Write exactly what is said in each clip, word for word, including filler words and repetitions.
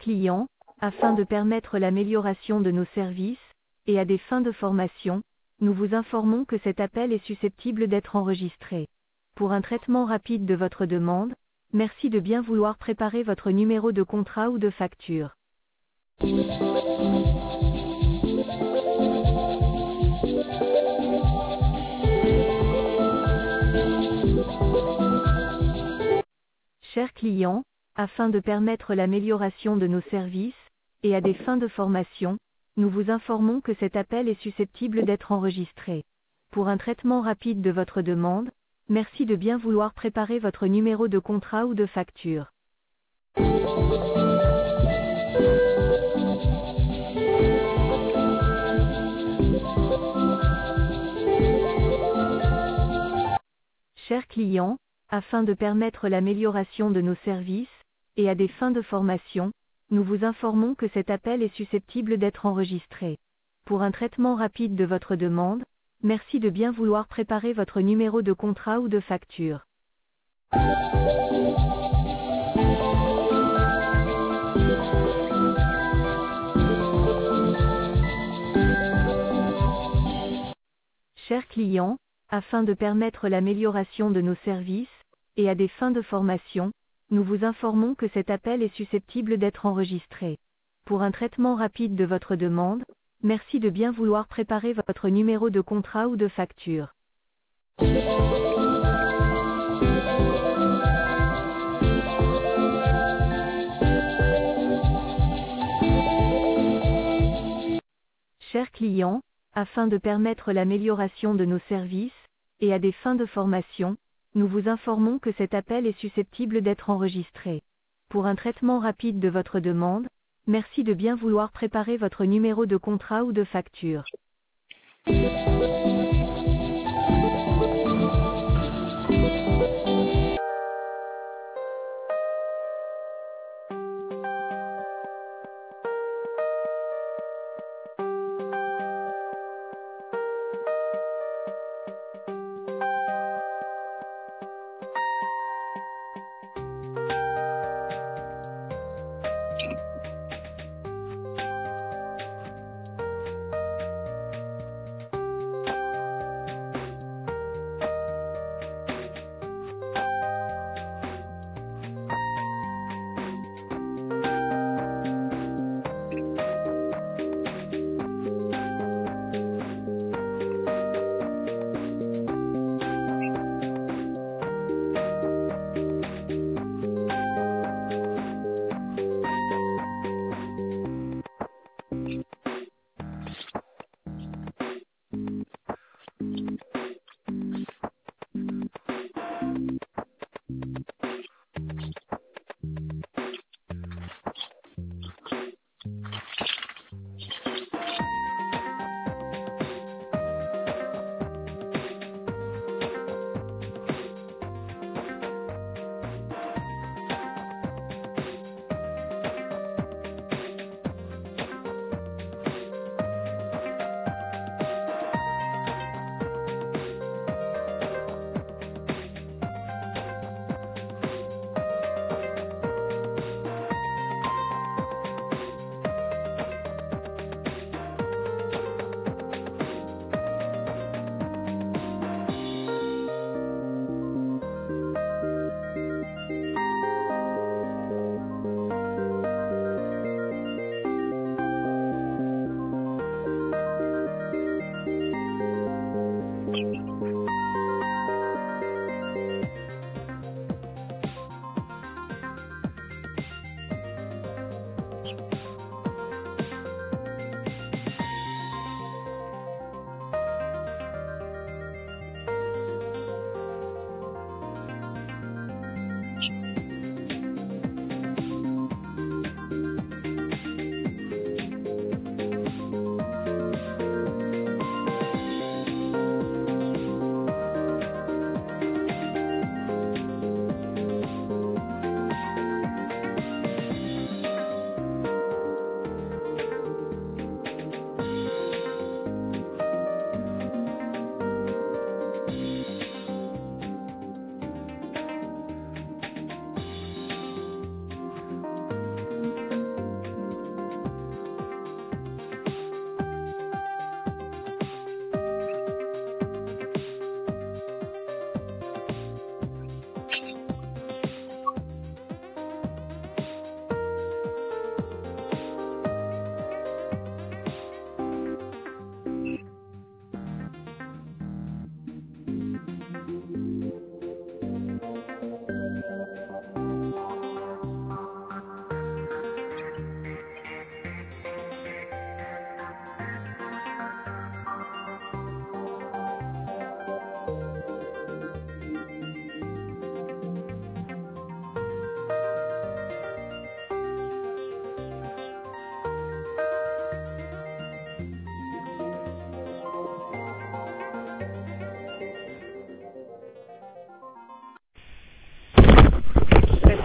client, afin de permettre l'amélioration de nos services, et à des fins de formation, nous vous informons que cet appel est susceptible d'être enregistré. Pour un traitement rapide de votre demande, merci de bien vouloir préparer votre numéro de contrat ou de facture. Chers clients, afin de permettre l'amélioration de nos services, et à des fins de formation, nous vous informons que cet appel est susceptible d'être enregistré. Pour un traitement rapide de votre demande, merci de bien vouloir préparer votre numéro de contrat ou de facture. Chers clients, afin de permettre l'amélioration de nos services, et à des fins de formation, nous vous informons que cet appel est susceptible d'être enregistré. Pour un traitement rapide de votre demande, merci de bien vouloir préparer votre numéro de contrat ou de facture. Chers clients, afin de permettre l'amélioration de nos services, et à des fins de formation, nous vous informons que cet appel est susceptible d'être enregistré. Pour un traitement rapide de votre demande, merci de bien vouloir préparer votre numéro de contrat ou de facture. Chers clients, afin de permettre l'amélioration de nos services, et à des fins de formation, nous vous informons que cet appel est susceptible d'être enregistré. Pour un traitement rapide de votre demande, merci de bien vouloir préparer votre numéro de contrat ou de facture.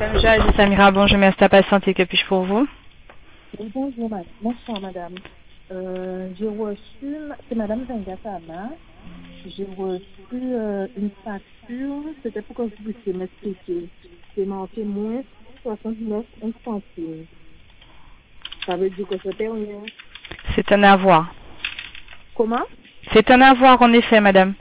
Samja et Samira, bonjour, merci à patienter, que puis-je pour vous? Oui, bonjour, madame. Bonsoir, madame. Euh, j'ai reçu, c'est madame Zengatama, j'ai reçu euh, une facture, c'était pour que vous puissiez m'expliquer. C'est marqué moins soixante-neuf centimes. Ça veut dire que c'était rien. C'est un avoir. Comment? C'est un avoir, en effet, madame.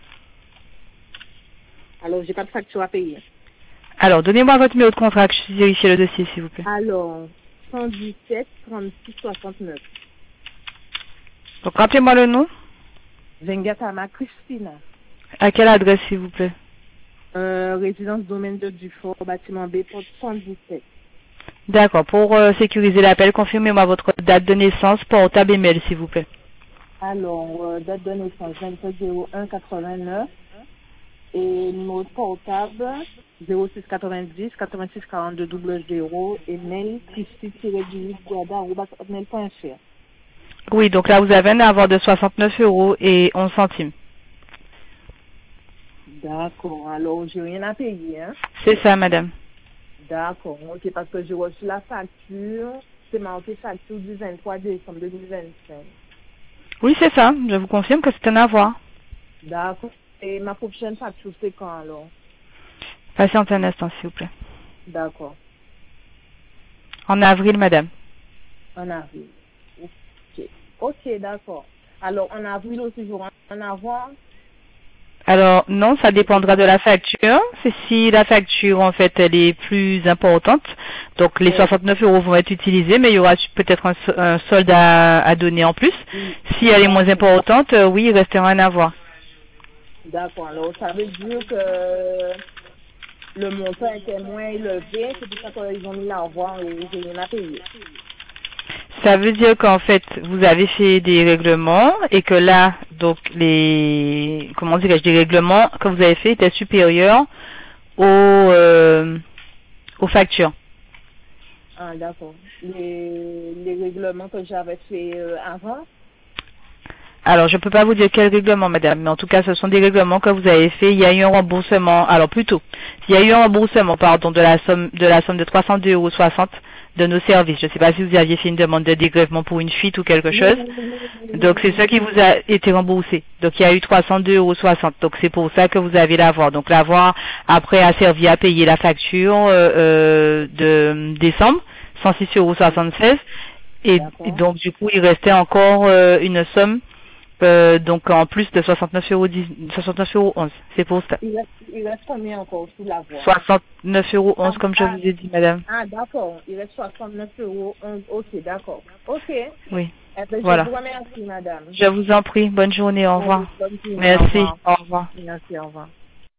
Alors, j'ai pas de facture à payer. Alors, donnez-moi votre numéro de contrat, que je puisse vérifier le dossier, s'il vous plaît. Alors, cent dix-sept trente-six soixante-neuf. Donc, rappelez-moi le nom. Zengatama Christina. À quelle adresse, s'il vous plaît? Euh, résidence domaine de Dufort, bâtiment B, porte cent dix-sept. D'accord. Pour euh, sécuriser l'appel, confirmez-moi votre date de naissance, portable et mail, s'il vous plaît. Alors, euh, date de naissance vingt-sept zéro un quatre-vingt-neuf et numéro de portable zéro six quatre-vingt-dix quatre-vingt-six quarante-deux zéro zéro et mail christy-du guada arobase hotmail point fr. Oui, donc là, vous avez un avoir de soixante-neuf euros et onze centimes. D'accord, alors j'ai rien à payer, hein? C'est ça, madame. D'accord, ok, parce que j'ai reçu la facture, c'est marqué facture du vingt-trois décembre deux mille vingt-cinq. Oui, c'est ça. Je vous confirme que c'est un avoir. D'accord, et ma prochaine facture c'est quand alors? Patientez un instant, s'il vous plaît. D'accord, En avril, madame. en avril. Ok, ok, d'accord. Alors en avril aussi, j'aurai un avoir? Alors, non, ça dépendra de la facture. C'est si la facture, en fait, elle est plus importante. Donc, les Oui. soixante-neuf euros vont être utilisés, mais il y aura peut-être un, so- un solde à, à donner en plus. Oui. Si elle est moins importante, euh, oui, il restera un avoir. D'accord, alors ça veut dire que le montant était moins élevé, c'est pour ça qu'ils ont mis l'avoir et j'ai rien à payer. Ça veut dire qu'en fait, vous avez fait des règlements et que là, donc, les, comment dirais-je, des règlements que vous avez fait étaient supérieurs aux, euh, aux factures. Ah, d'accord. Les, les règlements que j'avais fait euh, avant? Alors, je ne peux pas vous dire quel règlement, madame, mais en tout cas, ce sont des règlements que vous avez fait. Il y a eu un remboursement, alors plutôt, il y a eu un remboursement, pardon, de la somme de la somme de trois cent deux euros soixante de nos services. Je ne sais pas si vous aviez fait une demande de dégrèvement pour une fuite ou quelque chose. Donc, c'est ce qui vous a été remboursé. Donc, il y a eu trois cent deux euros soixante. Donc, c'est pour ça que vous avez l'avoir. Donc, l'avoir, après, a servi à payer la facture euh, euh, de décembre, cent six euros soixante-seize. Et, et donc, du coup, il restait encore euh, une somme Euh, donc en plus de soixante-neuf euros soixante-neuf euros onze. C'est pour ça. Il reste, il reste combien encore sous l'avoir? soixante-neuf euros onze Ah, comme je ah, vous ai dit, madame. ah, d'accord. Il reste soixante-neuf euros. Ok, d'accord. Ok. Oui. Eh ben, Voilà. je vous remercie, madame. Je vous en prie. Bonne journée. Au revoir. Allez, bonne journée, au Merci. revoir. Au revoir. Merci, au revoir.